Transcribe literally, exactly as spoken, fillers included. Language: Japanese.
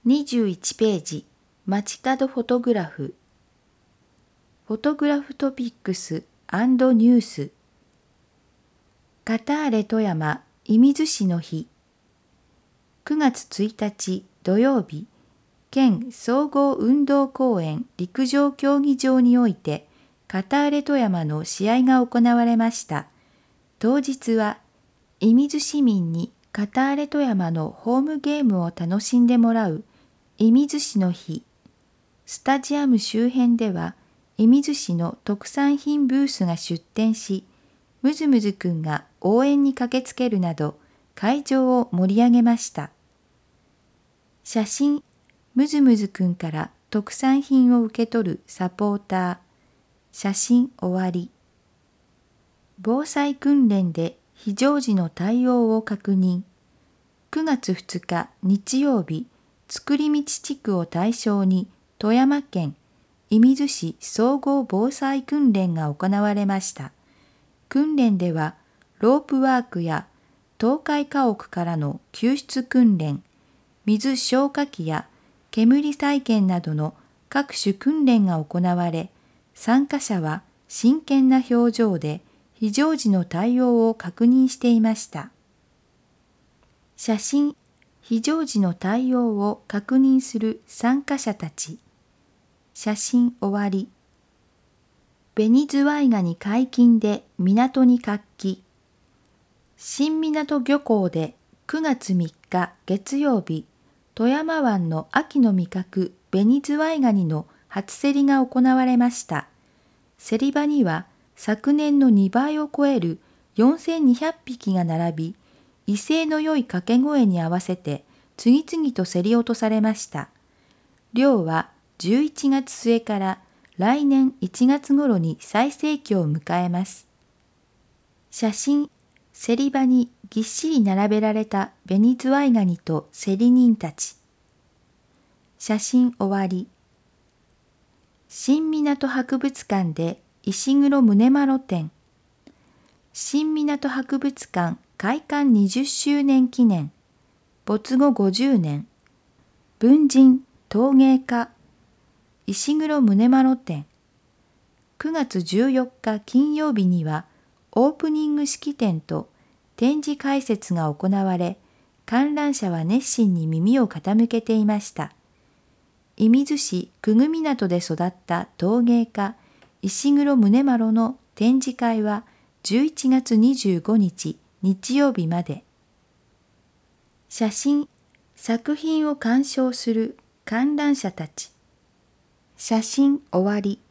にじゅういちページ、街角フォトグラフ。フォトグラフトピックス&ニュース。カターレ富山射水市の日。くがつついたち土曜日、県総合運動公園陸上競技場において、カターレ富山の試合が行われました。当日は、射水市民にカターレ富山のホームゲームを楽しんでもらう射水市の日。スタジアム周辺では、射水市の特産品ブースが出店し、むずむずくんが応援に駆けつけるなど、会場を盛り上げました。写真、むずむずくんから特産品を受け取るサポーター。写真終わり。防災訓練で非常時の対応を確認。くがつふつか日曜日、造り道地区を対象に富山県射水市総合防災訓練が行われました。訓練では、ロープワークや倒壊家屋からの救出訓練、水消火器や煙再建などの各種訓練が行われ、参加者は真剣な表情で非常時の対応を確認していました。写真、非常時の対応を確認する参加者たち。写真終わり。紅ズワイガニ解禁で港に活気。新港漁港でくがつみっか月曜日、富山湾の秋の味覚紅ズワイガニの初競りが行われました。競り場には昨年のにばいを超えるよんせんにひゃくぴきが並び、威勢の良い掛け声に合わせて次々と競り落とされました。漁はじゅういちがつすえから来年いちがつ頃に最盛期を迎えます。写真、競り場にぎっしり並べられた紅ズワイガニと競り人たち。写真終わり。新港博物館で石黒宗麿展。新港博物館開館にじゅっしゅうねん記念。没後ごじゅうねん。文人、陶芸家。石黒宗麿展。くがつじゅうよっか金曜日にはオープニング式典と展示解説が行われ、観覧者は熱心に耳を傾けていました。射水市久久港で育った陶芸家石黒宗麿の展示会はじゅういちがつにじゅうごにち日曜日まで。写真、作品を鑑賞する観覧者たち。写真終わり。